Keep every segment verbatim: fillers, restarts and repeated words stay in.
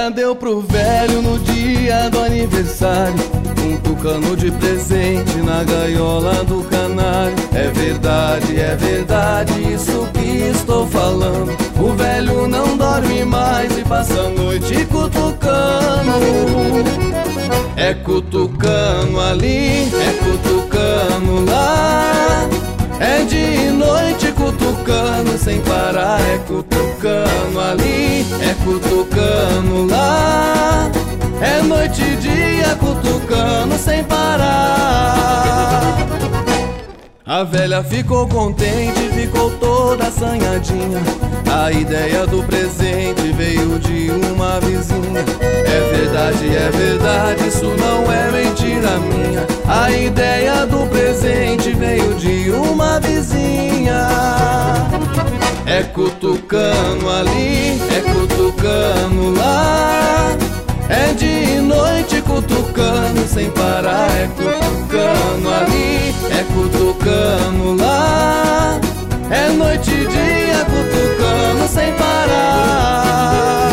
Ela deu pro velho no dia do aniversário um tucano de presente na gaiola do canário. É verdade, é verdade, isso que estou falando. O velho não dorme mais e passa a noite cutucando. É cutucano ali, é cutucano lá. É dia e noite cutucano sem parar. É cutucano ali, é cutucano lá. É noite e dia cutucano sem parar. A velha ficou contente, ficou toda assanhadinha. A ideia do presente veio de uma vizinha. É verdade, é verdade, isso não é mentira minha. A ideia do presente veio de uma vizinha. É cutucano ali, é cutucano lá. É dia e noite cutucano sem parar. É cutucano ali, é cutucano lá. É noite e dia cutucano sem parar.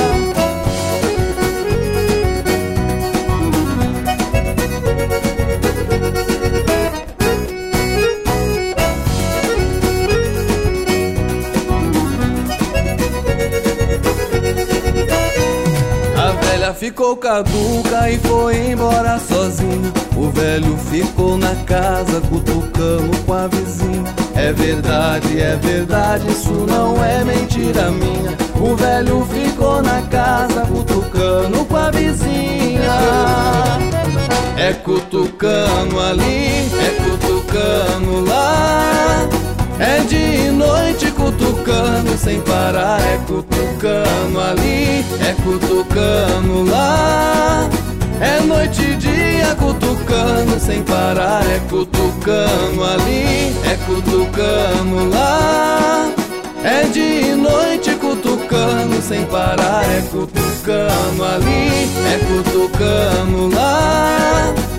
Ficou caduca e foi embora sozinho. O velho ficou na casa cutucando com a vizinha. É verdade, é verdade, isso não é mentira minha. O velho ficou na casa cutucando com a vizinha. É cutucano ali, é cutucano lá. É dia e noite cutucano sem parar. É cutucano ali, é cutucano lá. É noite e dia cutucano sem parar. É cutucano ali, é cutucano lá. É dia e noite cutucano sem parar. É cutucano ali, é cutucano lá.